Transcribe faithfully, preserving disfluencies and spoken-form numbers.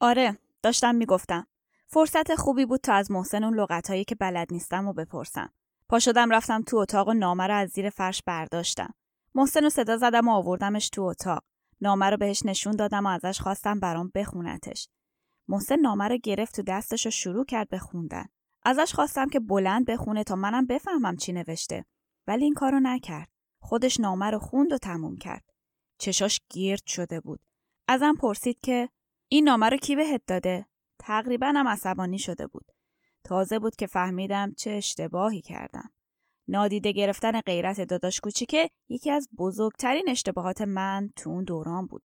آره، داشتم میگفتم. فرصت خوبی بود تا از محسن اون لغتایی که بلد نیستم و بپرسم. پا شدم رفتم تو اتاق و نامه رو از زیر فرش برداشتم. محسن رو صدا زدم و آوردمش تو اتاق. نامه رو بهش نشون دادم و ازش خواستم برام بخونتش. محسن نامه رو گرفت تو دستش و شروع کرد به خوندن. ازش خواستم که بلند بخونه تا منم بفهمم چی نوشته. ولی این کارو نکرد. خودش نامه رو خوند و تموم کرد. چشاش گرد شده بود. ازم پرسید که این نامه رو کی بهت داده؟ تقریباً هم عصبانی شده بود. تازه بود که فهمیدم چه اشتباهی کردم. نادیده گرفتن غیرت داداش کوچیکه یکی از بزرگترین اشتباهات من تو اون دوران بود.